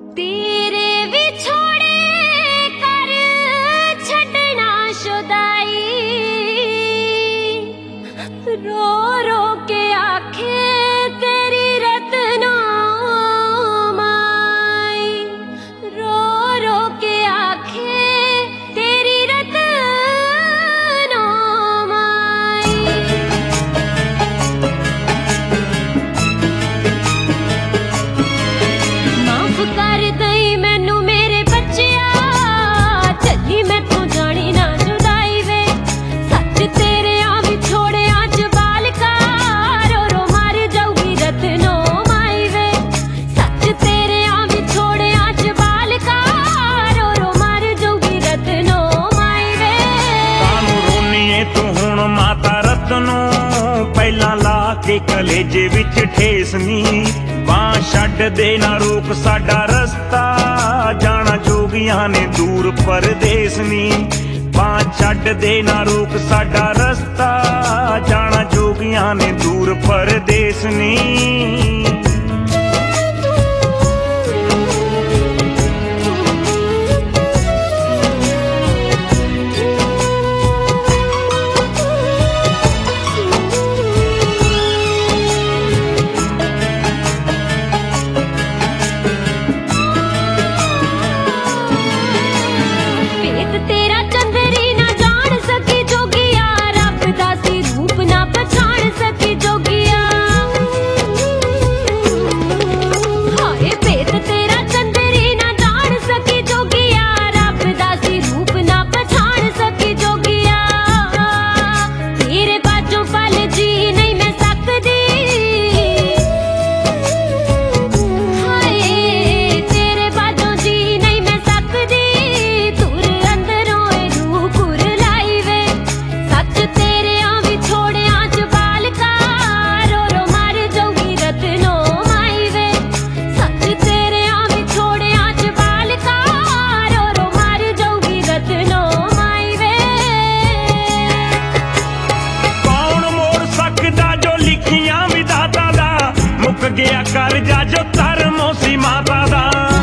तेरे विछोड़े कर छड़ना शुदाई, रो रो के आखे तेरी रत्ना माई, रो रो के आखे तेरी रत्ना माई। माफ कर दई मैनू मेरे बच्चिया, चली मैथों जानी ना जुदाई वे। सच तेरे आ विछोड़िया च बालका, रो रो मर जाऊगी रत्नो माई वे। सच तेरे आ विछोड़िया च बालका, रो रो मर जाऊगी रत्नो माई वे। कानू रोनीए तू हुण माता रत्नो, पहला ला के कलेजे विच ठेस नी। बां छड्ड दे ना रोक साडा रस्ता, जाना जोगियां ने दूर परदेस नी। बां छड्ड दे ना रोक साडा रस्ता, जाना जोगियां ने दूर परदेस नी। भेद तेरा चंदरी ना जान सकी जोगिया, रब दा सी रूप ना पछाण सकी जोगिया। हाय भेद तेरा चंदरी ना जान सकी जोगिया, रब दा सी रूप ना पछाण सकी जोगिया। तेरे बाजों पल जी नहीं मैं सकदी, हाय तेरे बाजों जी नहीं मैं सकदी। तुर अंदरों ए रूह कुरलाई वे। सच तेरे आ विछोड़िया च बालका, रो रो मर जाऊगी रत्नो माई वे। सच तेरे आ विछोड़िया च बालका, रो रो मर जाऊगी रत्नो माई वे। कौन मोड़ सकदा जो लिखियां विधाता दा, मुक गया करजा जो धर्मों सी माता दा।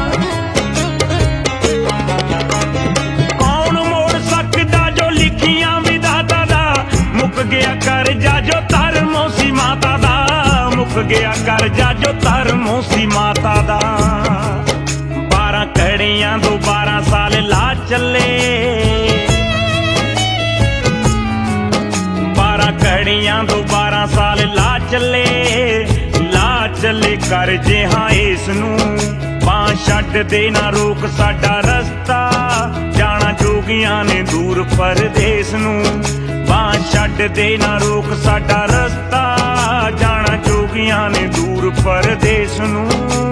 कौन मोड़ सकदा जो लिखियां विधाता दा, मुक गया करजा जो धर्मों सी माता दा। मुक गया करजा जो धर्मों सी माता दा। 12 कड़ियां दो 12 साल ला चले, 12 कड़ियां दो 12 साल ला चले। ला चले कर जे हाँ इस नू, बां छड्ड दे ना रोक साडा रस्ता, जाना जोगियां ने दूर परदेस नू। बां छड्ड दे ना रोक साडा रस्ता, जाना जोगियां ने दूर परदेस नू।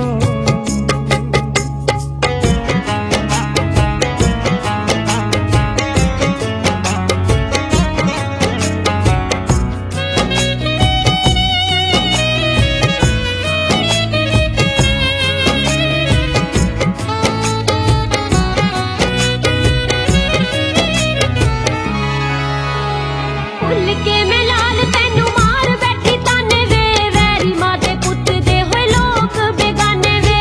भुल के मैं लाल तैनू मार बैठी ताने वे, वैरी मां दे पुत्त दे होए लोक बेगाने वे।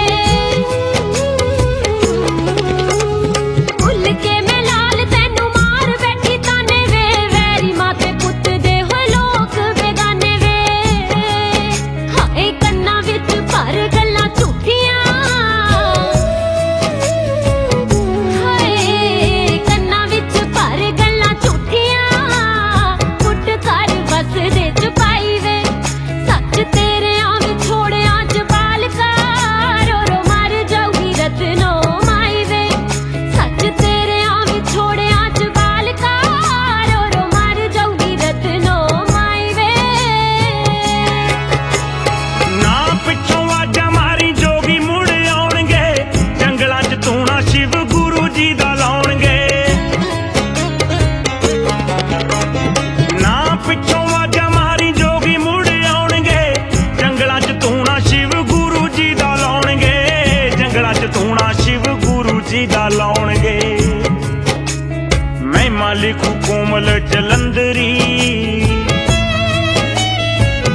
भुल के मैं लाल तैनू मार बैठी ताने वे, वैरी मां दे पुत्त दे होए लोक बेगाने वे। हाय कन्ना विच भर गल्लां झूठियां, हाय कन्ना विच भर गल्लां झूठियां। पुट कर बस दे च पाई वे। सच तेरे आ विछोड़िया च बालका, रो रो मर जाऊगी रत्नो माई वे। सच तेरे आ विछोड़िया च बालका, रो रो मर जाऊगी रत्नो माई वे। ना पिछों आजा मारी जोगी मुड़ आउणगे, जंगलां च तूना शिव गुरु जी दा लाउणगे। ना पिछों आजा मारी जोगी मुड़ आउणगे, जंगलां च तूना शिव गुरु जी दा लाउणगे। जंगलां च तूना शिव गुरु जी दा लाउणगे। मैं मालिक कोमल जलंधरी,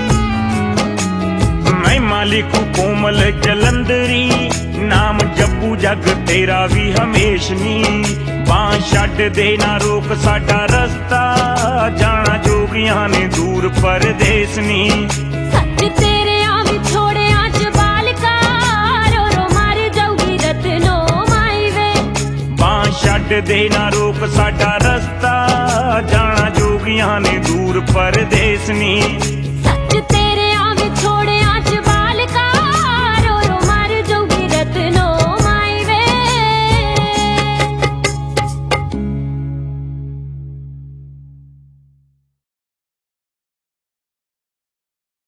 मैं मालिक कोमल जलंधरी। नाम जप्पू ਜੱਗ ਤੇਰਾ ਵੀ ਹਮੇਸ਼ ਨੀ। ਬਾਂਹ ਛੱਡ ਦੇ ਨਾ ਰੋਕ ਸਾਡਾ ਰਸਤਾ, ਜਾਣਾ ਜੋਗੀਆਂ ਨੇ ਦੂਰ ਪਰਦੇਸ ਨੀ। ਸੱਚ ਤੇਰਿਆਂ ਵਿਛੋੜਿਆਂ ਚ ਬਾਲਕਾ ਰੋ ਰੋ ਮਰ ਜਾਊਗੀ ਰਤਨੋ ਮਾਈ ਵੇ। ਬਾਂਹ ਛੱਡ ਦੇ ਨਾ ਰੋਕ ਸਾਡਾ ਰਸਤਾ, ਜਾਣਾ ਜੋਗੀਆਂ ਨੇ ਦੂਰ ਪਰਦੇਸ ਨੀ।